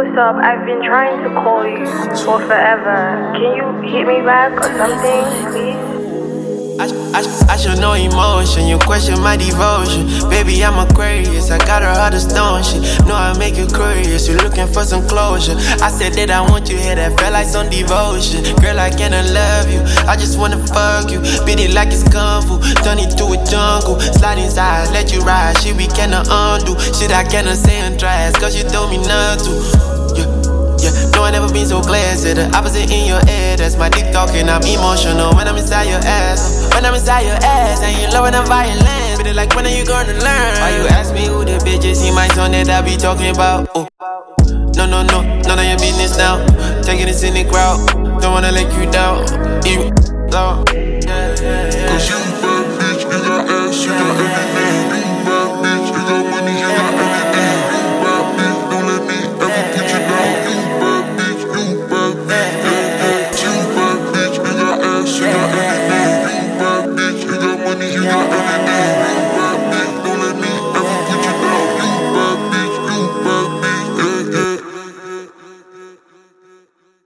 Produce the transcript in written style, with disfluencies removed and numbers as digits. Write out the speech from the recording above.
what's up? I've been trying to call you for forever. Can you hit me back or something, please? I show no emotion, you question my devotion. Baby, I'm Aquarius, I got her heart of stone shit. No, I make you curious, you looking for some closure. I said that I want you here, that felt like some devotion. Girl, I cannot love you, I just wanna fuck you. Beat it like it's kung fu, turn it to a jungle. Slide inside, let you ride, shit we cannot undo. Shit I cannot say and try, cause you told me not to. Yeah, no, I never been so glad. Say the opposite in your head. That's my dick talking, I'm emotional when I'm inside your ass. When I'm inside your ass, and you love when I'm violent. But like, when are you gonna learn? Why you ask me who the bitches see my son that I be talking about? Oh. No, none of your business now. Taking this in the crowd, don't wanna let you down. You, yeah.